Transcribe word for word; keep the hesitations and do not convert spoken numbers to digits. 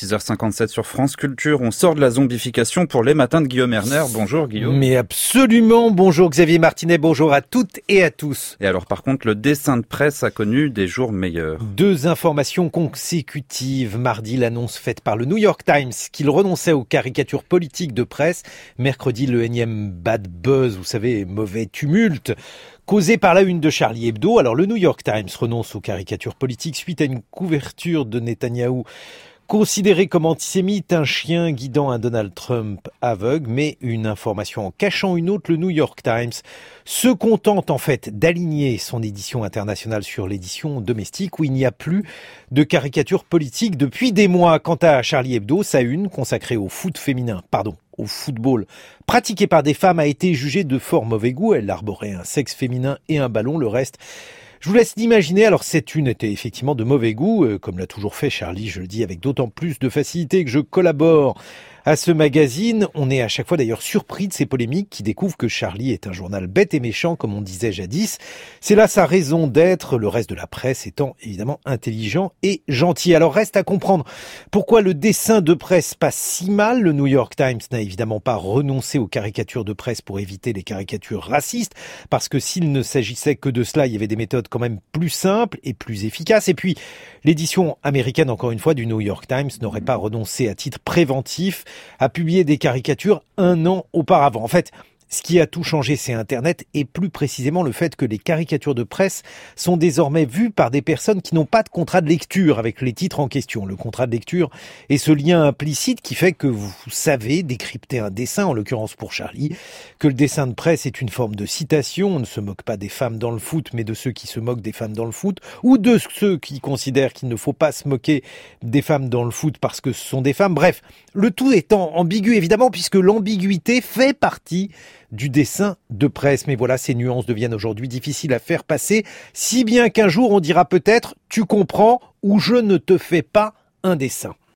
six heures cinquante-sept sur France Culture. On sort de la zombification pour les matins de Guillaume Erner. Bonjour Guillaume. Mais absolument, bonjour Xavier Martinet, bonjour à toutes et à tous. Et alors par contre, le dessin de presse a connu des jours meilleurs. Deux informations consécutives. Mardi, l'annonce faite par le New York Times qu'il renonçait aux caricatures politiques de presse. Mercredi, le énième bad buzz, vous savez, mauvais tumulte, causé par la une de Charlie Hebdo. Alors le New York Times renonce aux caricatures politiques suite à une couverture de Netanyahou considéré comme antisémite, un chien guidant un Donald Trump aveugle, mais une information en cachant une autre. Le New York Times se contente en fait d'aligner son édition internationale sur l'édition domestique où il n'y a plus de caricatures politiques depuis des mois. Quant à Charlie Hebdo, sa une consacrée au foot féminin, pardon, au football pratiqué par des femmes a été jugée de fort mauvais goût. Elle arborait un sexe féminin et un ballon, le reste, je vous laisse l'imaginer. Alors cette une était effectivement de mauvais goût, euh, comme l'a toujours fait Charlie, je le dis avec d'autant plus de facilité que je collabore à ce magazine. On est à chaque fois d'ailleurs surpris de ces polémiques qui découvrent que Charlie est un journal bête et méchant, comme on disait jadis. C'est là sa raison d'être, le reste de la presse étant évidemment intelligent et gentil. Alors reste à comprendre pourquoi le dessin de presse passe si mal. Le New York Times n'a évidemment pas renoncé aux caricatures de presse pour éviter les caricatures racistes, parce que s'il ne s'agissait que de cela, il y avait des méthodes quand même plus simples et plus efficaces. Et puis, l'édition américaine, encore une fois, du New York Times n'aurait pas renoncé à titre préventif à publier des caricatures un an auparavant. En fait, ce qui a tout changé, c'est Internet et plus précisément le fait que les caricatures de presse sont désormais vues par des personnes qui n'ont pas de contrat de lecture avec les titres en question. Le contrat de lecture est ce lien implicite qui fait que vous savez décrypter un dessin, en l'occurrence pour Charlie, que le dessin de presse est une forme de citation. On ne se moque pas des femmes dans le foot, mais de ceux qui se moquent des femmes dans le foot, ou de ceux qui considèrent qu'il ne faut pas se moquer des femmes dans le foot parce que ce sont des femmes. Bref, le tout étant ambigu évidemment, puisque l'ambiguïté fait partie du dessin de presse. Mais voilà, ces nuances deviennent aujourd'hui difficiles à faire passer, si bien qu'un jour on dira peut-être « tu comprends » ou « je ne te fais pas un dessin ».